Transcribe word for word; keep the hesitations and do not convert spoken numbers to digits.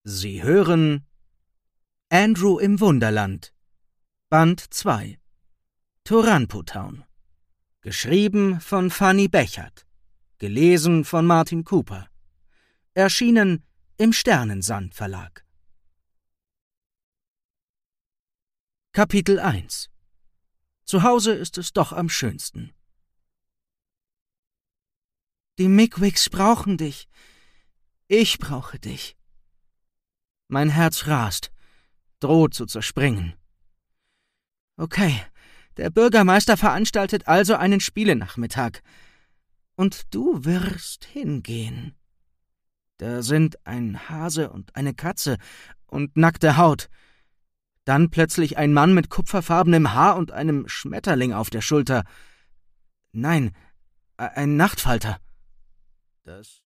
Sie hören Andrew im Wunderland, Band zwei, Toranpo-Town. Geschrieben von Fanny Bechert. Gelesen von Martin Cooper. Erschienen im Sternensand Verlag. Kapitel eins. Zu Hause ist es doch am schönsten. Die Migwigs brauchen dich. Ich brauche dich. Mein Herz rast, droht zu zerspringen. Okay, der Bürgermeister veranstaltet also einen Spielenachmittag. Und du wirst hingehen. Da sind ein Hase und eine Katze und nackte Haut. Dann plötzlich ein Mann mit kupferfarbenem Haar und einem Schmetterling auf der Schulter. Nein, ein Nachtfalter. Das